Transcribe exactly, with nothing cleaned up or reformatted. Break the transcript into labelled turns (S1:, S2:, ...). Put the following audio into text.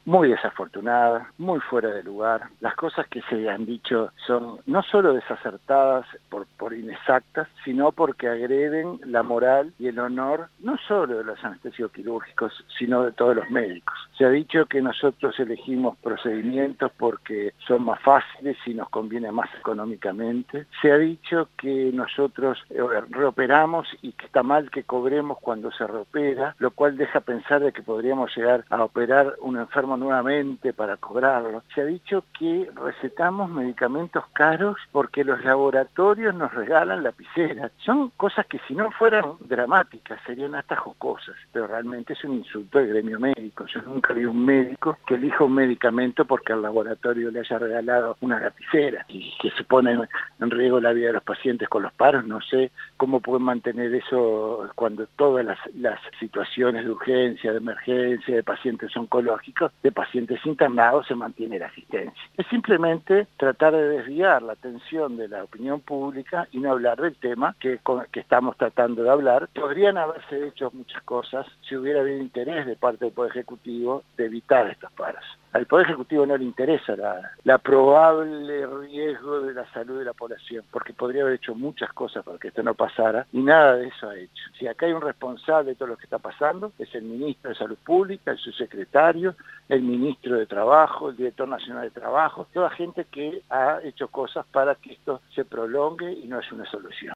S1: muy desafortunada, muy fuera de lugar. Las cosas que se han dicho son no solo desacertadas por, por inexactas, sino porque agreden la moral y el honor no solo de los anestesios quirúrgicos, sino de todos los médicos. Se ha dicho que nosotros elegimos procedimientos porque son más fáciles y nos conviene más económicamente. Se ha dicho que nosotros reoperamos y que está mal que cobremos cuando se reopera, lo cual deja pensar de que podríamos llegar a operar un enfermo nuevamente para cobrarlo. Se ha dicho que recetamos medicamentos caros porque los laboratorios nos regalan lapiceras. Son cosas que si no fueran dramáticas serían hasta jocosas, pero realmente es un insulto al gremio médico. Yo nunca vi un médico que elija un medicamento porque al laboratorio le haya regalado una lapicera y que se pone en riesgo la vida de los pacientes con los paros. No sé cómo pueden mantener eso cuando todas las, las situaciones de urgencia, de emergencia, de pacientes oncológicos, de pacientes internados se mantiene la asistencia. Es simplemente tratar de desviar la atención de la opinión pública y no hablar del tema que, que estamos tratando de hablar. Podrían haberse hecho muchas cosas si hubiera habido interés de parte del Poder Ejecutivo de evitar estos paros. Al Poder Ejecutivo no le interesa la, la probable riesgo de la salud de la población, porque podría haber hecho muchas cosas para que esto no pasara, y nada de eso ha hecho. Si acá hay un responsable de todo lo que está pasando, es el ministro de Salud Pública, el subsecretario, el ministro de Trabajo, el director nacional de Trabajo, toda gente que ha hecho cosas para que esto se prolongue y no es una solución.